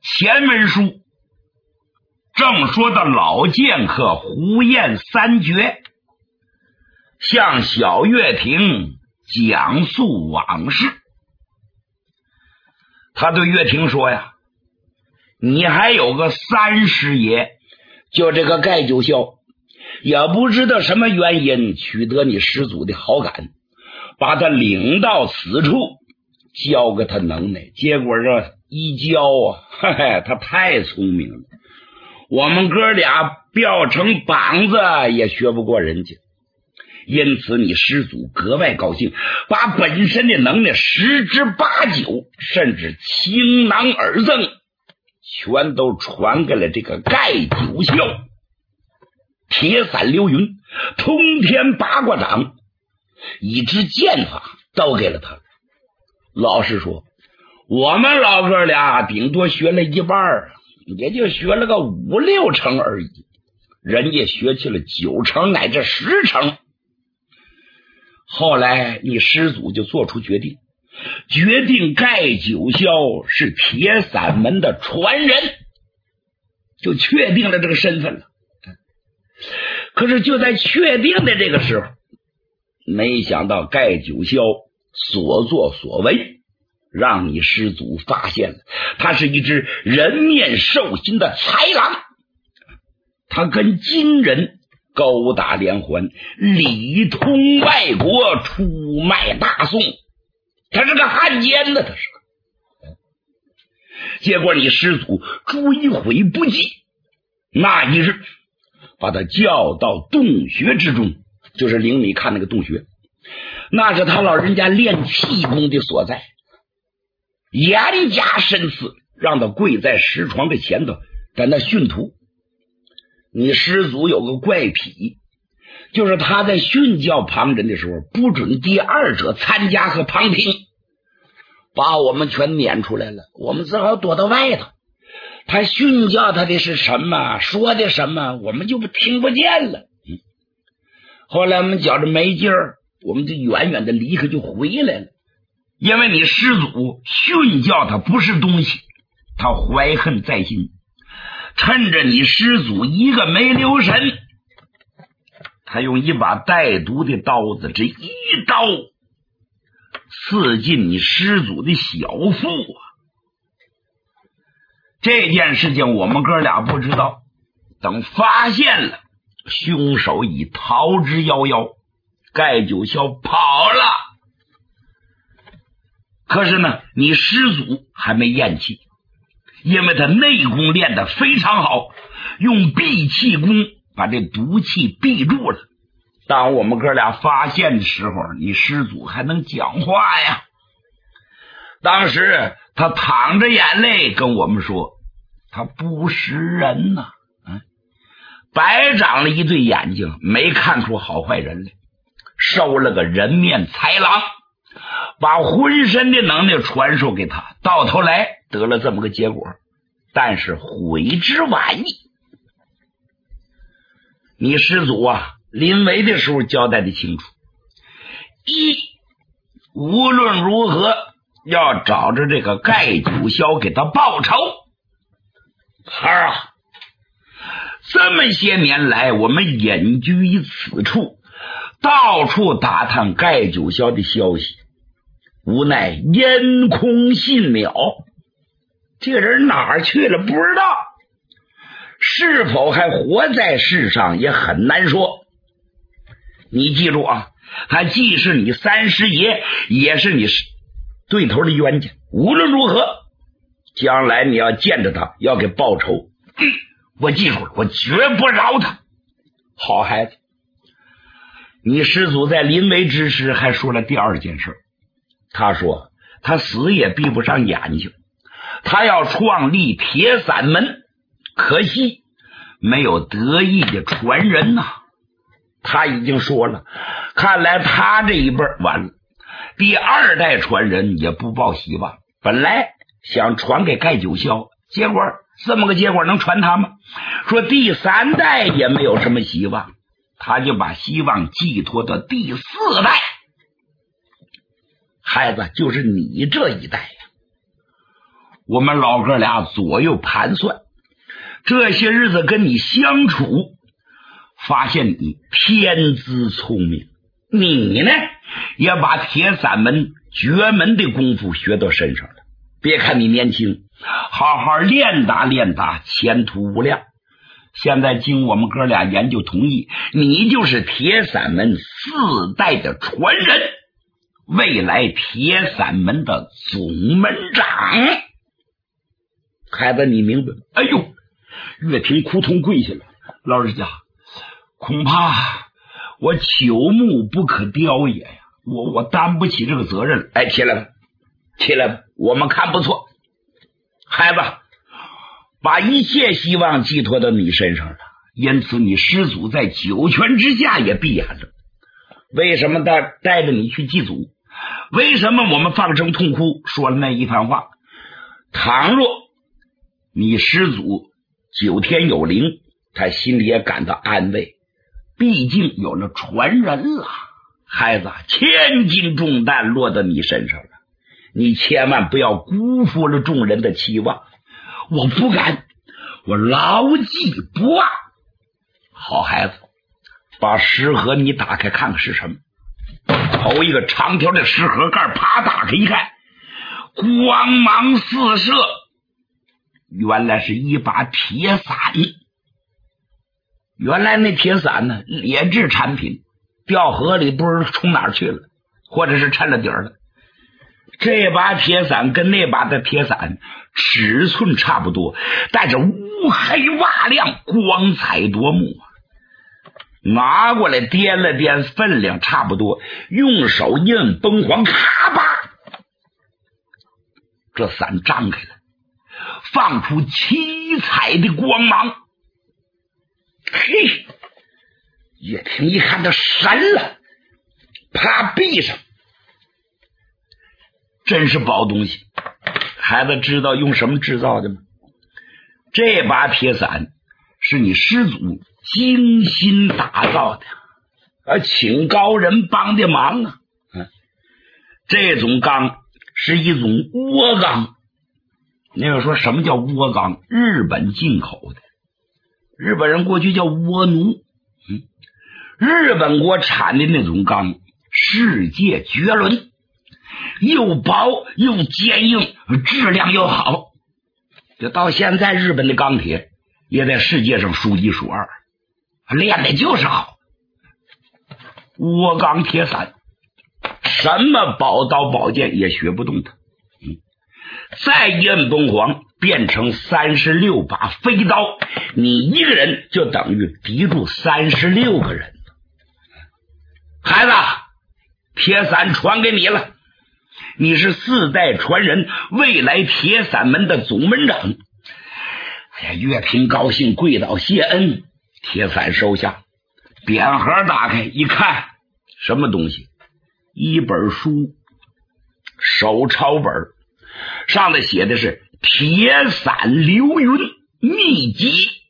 前文书正说到老剑客胡彦三绝向小月亭讲述往事。他对月亭说呀，你还有个三师爷，就这个盖九霄，也不知道什么原因取得你师祖的好感，把他领到此处教给他能耐，结果这一教啊，嘿嘿，他太聪明了，我们哥俩飙成膀子也学不过人家。因此你师祖格外高兴，把本身的能耐10之8九甚至倾囊而赠，全都传给了这个盖九霄。铁伞流云、通天八卦掌以至剑法都给了他。老实说，我们老哥俩顶多学了一半，也就学了个5、6成而已，人家学去了9成乃至10成。后来你师祖就做出决定盖九霄是铁伞门的传人，就确定了这个身份了。可是就在确定的这个时候，没想到盖九霄所作所为让你师祖发现了，他是一只人面兽心的豺狼，他跟金人勾打连环，里通外国，出卖大宋，他是个汉奸呢，他是个。结果你师祖追悔不及，那一日把他叫到洞穴之中，就是领你看那个洞穴，那是他老人家练气功的所在，严加深思，让他跪在石床的前头，在那训徒。你师祖有个怪癖，就是他在训教旁人的时候，不准第二者参加和旁听，把我们全撵出来了，我们只好躲到外头。他训教他的是什么，说的什么，我们就听不见了。后来我们觉着没劲儿，我们就远远的离开，就回来了。因为你师祖训教他不是东西，他怀恨在心，趁着你师祖一个没留神，他用一把带毒的刀子，这一刀刺进你师祖的小腹啊！这件事情我们哥俩不知道，等发现了，凶手已逃之夭夭，盖九霄跑了。可是呢，你师祖还没咽气，因为他内功练得非常好，用闭气功把这毒气闭住了。当我们哥俩发现的时候，你师祖还能讲话呀。当时他淌着眼泪跟我们说，他不识人呐，白长了一对眼睛，没看出好坏人来，收了个人面豺狼，把浑身的能力传授给他，到头来得了这么个结果，但是悔之晚矣。你师祖啊，临危的时候交代的清楚，一，无论如何要找着这个盖九霄给他报仇。孩儿啊，这么些年来我们隐居于此处，到处打探盖九霄的消息，无奈烟空信了，这个人哪儿去了不知道，是否还活在世上也很难说。你记住啊，他既是你三师爷，也是你对头的冤家，无论如何将来你要见着他，要给报仇。我记住了，我绝不饶他。好孩子，你师祖在临危之时还说了第二件事，他说他死也闭不上眼睛，他要创立铁伞门，可惜没有得意的传人呐。他已经说了，看来他这一辈完了，第二代传人也不抱希望。本来想传给盖九霄，结果这么个结果能传他吗？说第三代也没有什么希望，他就把希望寄托到第四代。孩子，就是你这一代呀， 我们老哥俩左右盘算，这些日子跟你相处，发现你天资聪明，你呢也把铁三门绝门的功夫学到身上了。别看你年轻，好好练打练打，前途无量。现在经我们哥俩研究同意，你就是铁三门4代的传人，未来铁三门的总门长。孩子，你明白吗？哎呦，岳平扑通跪下了，老人家，恐怕我朽木不可雕也呀，我担不起这个责任。哎，起来吧，起来吧，我们看不错。孩子，把一切希望寄托到你身上了，因此你师祖在九泉之下也闭眼了。为什么带着你去祭祖？为什么我们放声痛哭，说了那一番话？倘若你师祖9天有灵，他心里也感到安慰，毕竟有了传人了。孩子，千斤重担落到你身上了，你千万不要辜负了众人的期望。我不敢，我牢记不忘。好孩子，把食盒你打开看看是什么。头一个长条的食盒盖啪打开一看，光芒四射，原来是一把铁伞。原来那铁伞呢，劣质产品，掉河里不知道冲哪儿去了，或者是沉了底儿了。这把铁伞跟那把的铁伞尺寸差不多，但是乌黑瓦亮，光彩夺目。拿过来掂了掂，分量差不多，用手一摁崩簧，咔吧，这伞张开了，放出七彩的光芒。嘿，岳平一看他神了，啪闭上。真是宝东西。孩子知道用什么制造的吗？这把铁伞是你师祖精心打造的，请高人帮的忙啊。这种钢是一种倭钢。那个说什么叫倭钢？日本进口的，日本人过去叫倭奴。日本国产的那种钢世界绝伦，又薄又坚硬，质量又好。就到现在日本的钢铁也在世界上数一数二，练的就是好。倭钢铁伞，什么宝刀宝剑也学不动它。再一摁崩簧，变成36把飞刀，你一个人就等于敌住36个人。孩子，铁伞传给你了，你是4代传人，未来铁伞门的总门长。哎呀，岳平高兴，跪倒谢恩。铁伞收下，匾盒打开一看，什么东西？一本书，手抄本，上面写的是铁伞流云秘籍。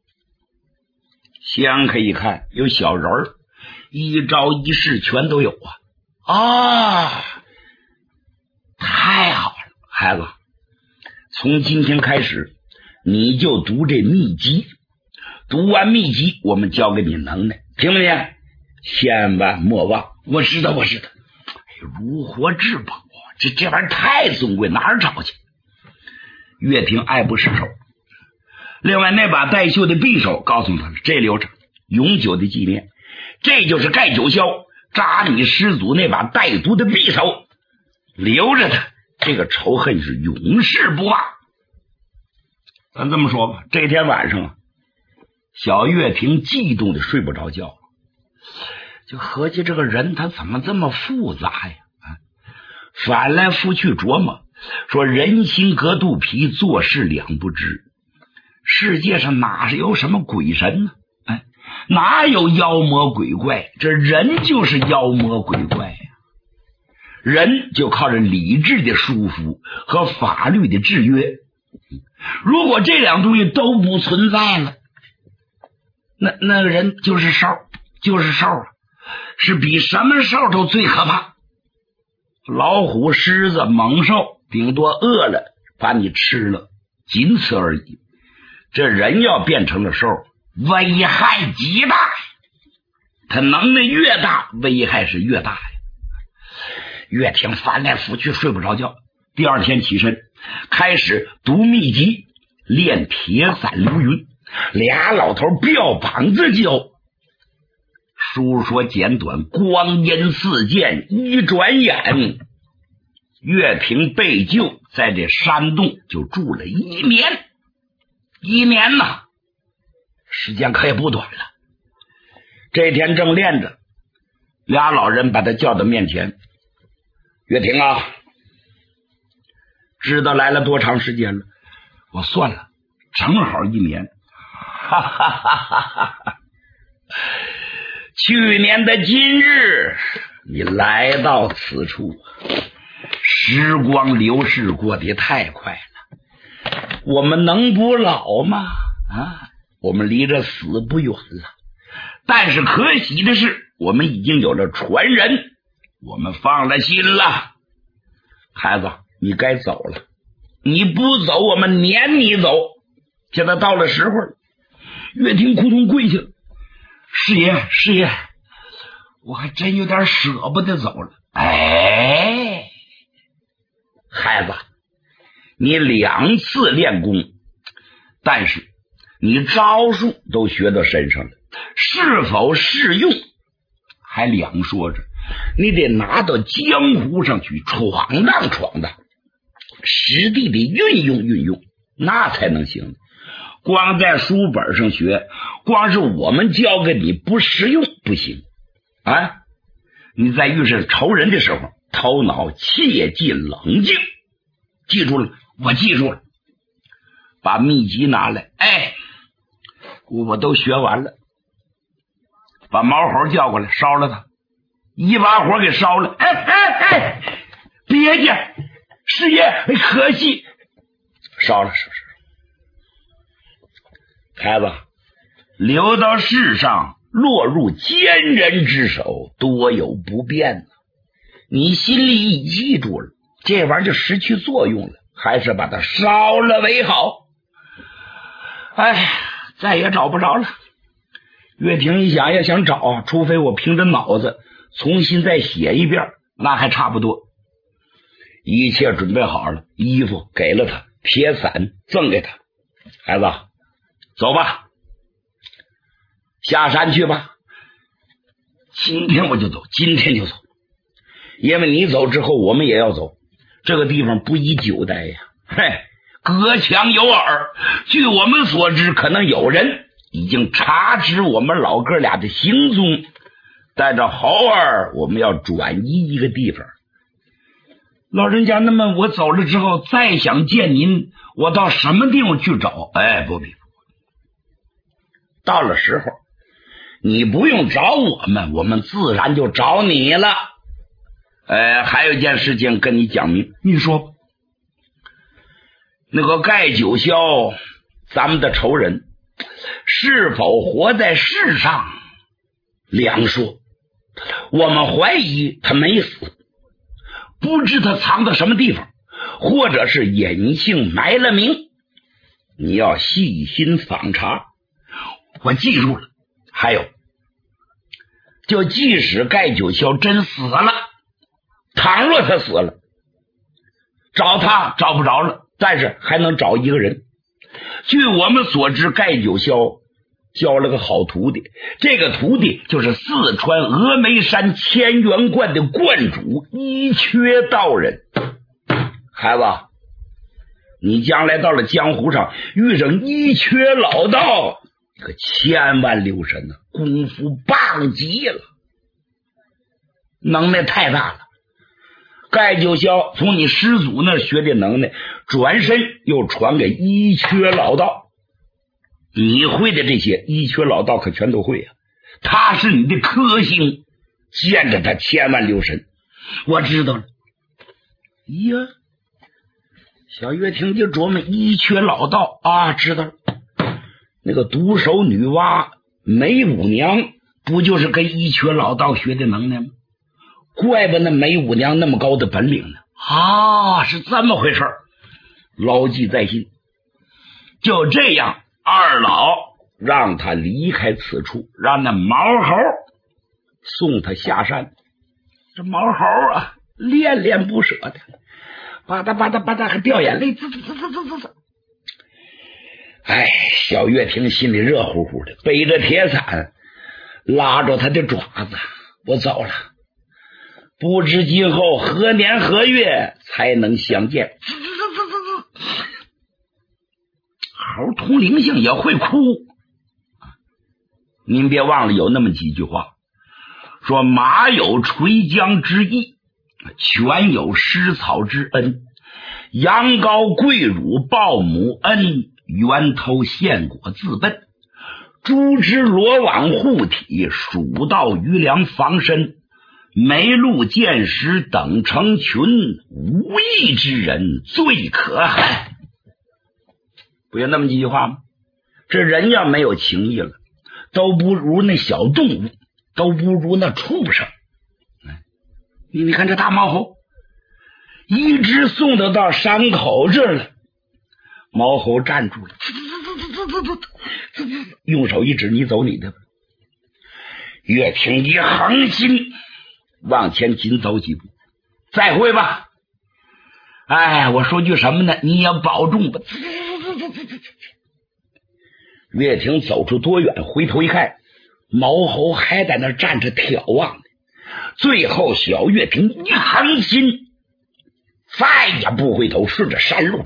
掀开一看，有小人儿，一招一式全都有啊！太好了，孩子，从今天开始你就读这秘籍，读完秘籍我们教给你能耐，听没听？千万莫忘。我知道。如获至宝，这玩意儿太尊贵，哪儿找去？岳平爱不释手。另外那把带锈的匕首告诉他了，这留着永久的纪念。这就是盖九霄扎你师祖那把带毒的匕首，留着它，这个仇恨是永世不忘。咱这么说吧，这天晚上小岳平激动的睡不着觉，就合计这个人他怎么这么复杂呀？翻来覆去琢磨，说人心隔肚皮，做事两不知。世界上哪是有什么鬼神呢？哪有妖魔鬼怪？这人就是妖魔鬼怪呀。人就靠着理智的束缚和法律的制约。如果这两东西都不存在了，那个人就是兽，是比什么兽都最可怕。老虎、狮子、猛兽顶多饿了把你吃了，仅此而已。这人要变成了兽，危害极大，他能耐越大，危害是越大呀。岳挺翻来覆去睡不着觉，第二天起身开始读秘籍，练铁伞流云，俩老头吊膀子教。书说简短，光阴似箭，一转眼岳平被救，在这山洞就住了1年。1年呐，时间可也不短了。这天正练着，俩老人把他叫到面前。岳平啊，知道来了多长时间了？我算了，正好1年。哈哈哈哈哈！去年的今日，你来到此处，时光流逝过得太快了，我们能不老吗？我们离着死不远了。但是可喜的是，我们已经有了传人，我们放了心了。孩子，你该走了，你不走，我们撵你走。现在到了时候了。岳挺扑通跪下了，师爷，我还真有点舍不得走了。哎，孩子，你2次练功，但是你招数都学到身上了，是否适用还两说着。你得拿到江湖上去闯荡闯荡，实地的运用，那才能行。光在书本上学，光是我们教给你不实用不行啊！你在遇上仇人的时候，头脑切记冷静。记住了，我记住了。把秘籍拿来，我都学完了。把毛猴叫过来，烧了他，一把火给烧了。别介，师爷，可惜，烧了，是不是？孩子，留到世上，落入奸人之手，多有不便。你心里一记住了，这玩意儿就失去作用了，还是把它烧了为好。再也找不着了。岳挺一想，要想找，除非我凭着脑子重新再写一遍，那还差不多。一切准备好了，衣服给了他，铁伞赠给他。孩子，走吧，下山去吧。今天我就走，今天就走。因为你走之后，我们也要走。这个地方不宜久待呀。隔墙有耳，据我们所知，可能有人已经查知我们老哥俩的行踪。带着猴儿，我们要转移一个地方。老人家，那么我走了之后，再想见您，我到什么地方去找？不必。到了时候，你不用找我们，我们自然就找你了。还有一件事情跟你讲明，你说那个盖九霄，咱们的仇人是否活在世上，两说。我们怀疑他没死，不知他藏到什么地方，或者是隐姓埋了名，你要细心访查。我记住了。还有，就即使盖九霄真死了，倘若他死了，找他找不着了，但是还能找一个人。据我们所知，盖九霄教了个好徒弟，这个徒弟就是四川峨眉山千元观的观主一缺道人。孩子，你将来到了江湖上遇上一缺老道，可千万留神啊，功夫棒极了，能耐太大了。盖九霄从你师祖那儿学的能耐，转身又传给一缺老道。你会的这些，一缺老道可全都会啊。他是你的克星，见着他千万留神。我知道了。呀，小岳听就琢磨一缺老道啊，知道了。那个独手女娲梅舞娘不就是跟一缺老道学的能耐吗？怪不那梅舞娘那么高的本领呢。是这么回事。 牢记在心。就这样，二老让他离开此处，让那毛猴送他下山。这毛猴啊，恋恋不舍的，吧嗒还掉眼泪，滋。哎，小月亭心里热乎乎的，背着铁伞，拉着他的爪子，我走了。不知今后何年何月才能相见。猴通灵性也会哭，您别忘了有那么几句话，说马有垂缰之意，犬有食草之恩，羊羔跪乳报母恩，源头献果自奔，猪之罗网护体，鼠盗余粮防身，梅鹿见食等成群，无义之人最可恨。不有那么几句话吗？这人要没有情义了，都不如那小动物，都不如那畜生。你看这大毛猴一直送他到山口这儿了，毛猴站住了，用手一指，你走你的吧。岳挺一横心往前紧走几步，再会吧。哎，我说句什么呢？你也保重吧。岳挺走出多远，回头一看，毛猴还在那站着眺望呢。最后小岳挺一横心，再也不回头，顺着山路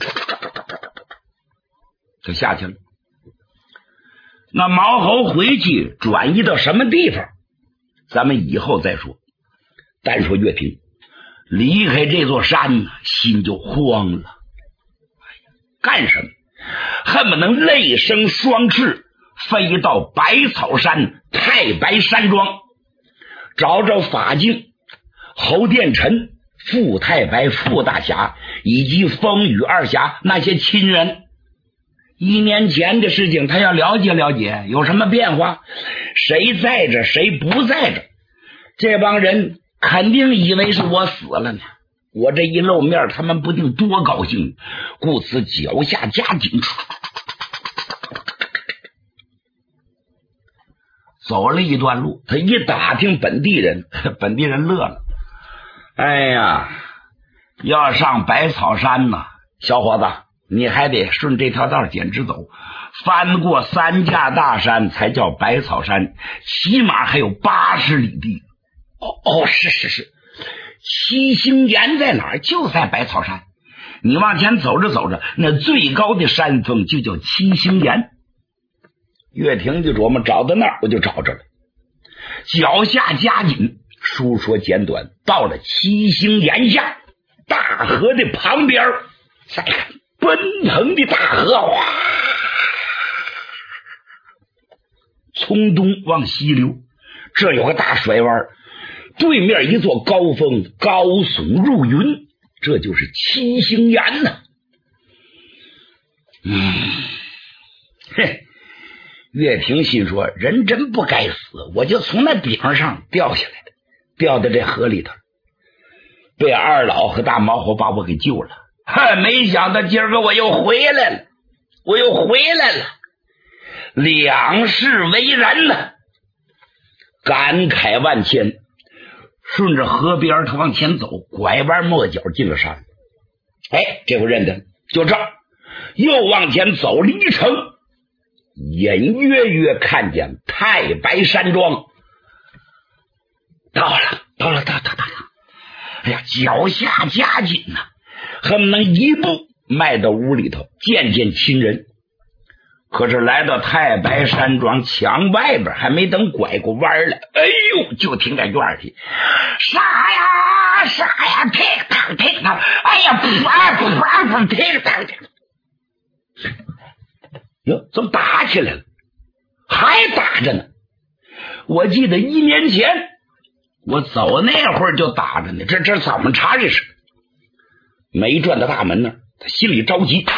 就下去了。那毛猴回去转移到什么地方，咱们以后再说。单说岳平离开这座山呢，心就慌了。干什么？恨不能泪生双翅，飞到百草山太白山庄，找找法镜、侯殿臣、傅太白、傅大侠以及风雨二侠那些亲人，1年前的事情他要了解了解，有什么变化，谁在着谁不在着。这帮人肯定以为是我死了呢，我这一露面，他们不定多高兴，故此脚下加紧，走了一段路，他一打听本地人，本地人乐了。哎呀，要上百草山呢，小伙子，你还得顺这条道简直走，翻过3架大山才叫百草山，起码还有80里地。是。七星岩在哪儿？就在百草山。你往前走着走着，那最高的山峰就叫七星岩。岳挺就琢磨，找到那儿我就找着了。脚下加紧，书说简短，到了七星岩下大河的旁边，再看奔腾的大河，哗，从东往西流，这有个大甩弯，对面一座高峰，高耸入云，这就是七星岩呢。岳挺心说，人真不该死，我就从那顶上掉下来的，掉到这河里头，被二老和大毛猴把我给救了。没想到今儿个我又回来了，两世为人呢，感慨万千。顺着河边他往前走，拐弯抹角进了山。这回认得，就这儿又往前走了一程，隐约约看见太白山庄。到了。哎呀，脚下加紧呐，恨不能一步迈到屋里头见亲人。可是来到太白山庄墙外边，还没等拐过弯来，哎呦，就听在院里啥呀，踢他，哎呀，不踢他，哟，怎么打起来了？还打着呢。我记得1年前我走那会儿就打着呢，这怎么查这是？没转到大门那儿，他心里着急，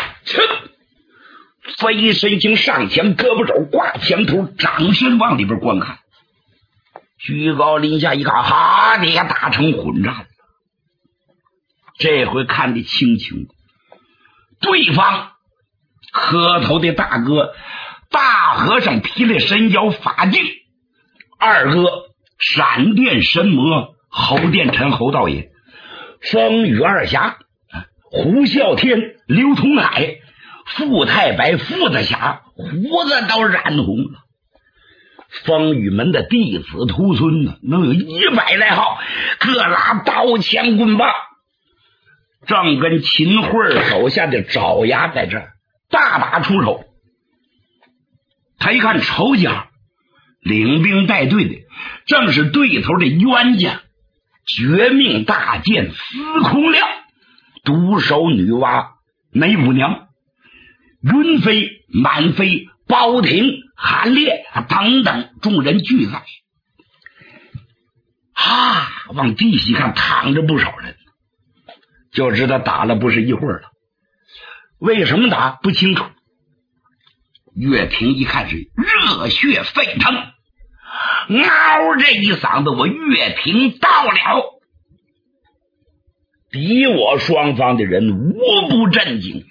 飞身形上前，胳膊肘挂墙头，掌身往里边观看。居高临下一看，哈的呀，打成混战了。这回看得清清， 对方磕头的大哥大和尚提了神妖法镜，二哥闪电神魔侯殿臣侯道爷，风雨二侠胡啸天刘通海，傅太白傅子侠胡子都染红了。风雨门的弟子徒孙呢，能有100来号，各拉刀枪棍棒，正跟秦桧手下的爪牙在这儿大打出手。他一看仇家领兵带队的正是对头的冤家绝命大剑司空亮，独守女娲梅舞娘，云飞满飞包廷韩烈等等众人俱在。往地西看躺着不少人，就知道打了不是一会儿了。为什么打不清楚。岳平一看是热血沸腾，嗷这一嗓子，我岳平到了。敌我双方的人无不震惊，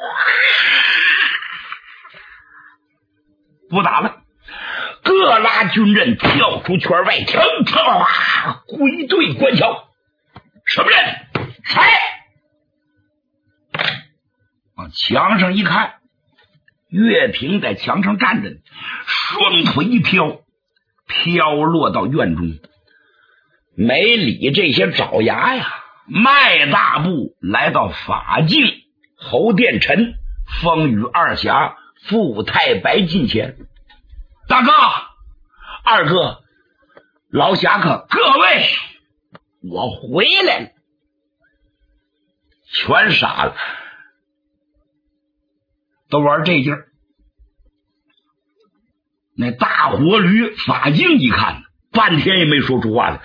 不打了，各拉军阵跳出圈外，归队观瞧。什么人？谁？往墙上一看，岳平在墙上站着，双腿一飘，飘落到院中，没理这些爪牙呀，迈大步来到法镜侯殿臣风雨二侠傅太白近前。大哥二哥老侠客各位，我回来了。全傻了，都玩这劲儿。那大活驴法镜一看，半天也没说出话来。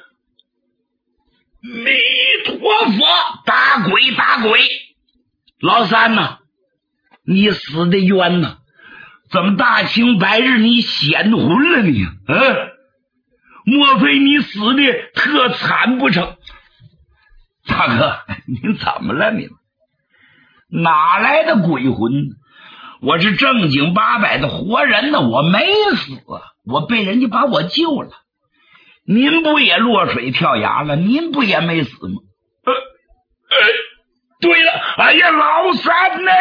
弥陀佛，打鬼打鬼！老三呐，你死的冤呐！怎么大清白日你显魂了你？莫非你死的特惨不成？大哥，您怎么了您？哪来的鬼魂？我是正经八百的活人呢，我没死，我被人家把我救了。您不也落水跳崖了？您不也没死吗？对了，哎呀，老三呢？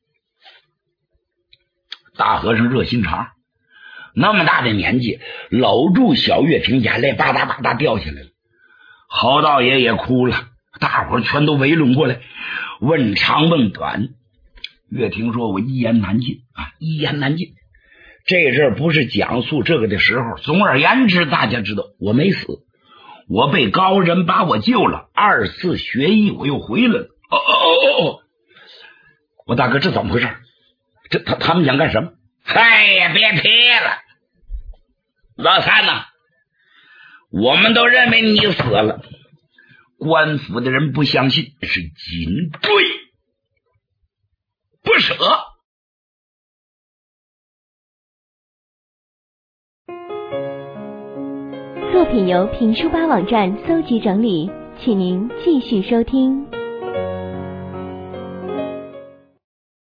大和尚热心肠，那么大的年纪，搂住小岳平，眼泪吧嗒吧嗒掉下来了。侯道爷也哭了，大伙全都围拢过来，问长问短。岳平说：“我一言难尽啊，一言难尽。这阵不是讲述这个的时候。总而言之，大家知道我没死，我被高人把我救了，2次学艺，我又回来了。我大哥，这怎么回事？他们想干什么？哎呀，别提了，老三呐，我们都认为你死了，官府的人不相信，是紧追不舍。” 作品由评书吧网站搜集整理，请您继续收听。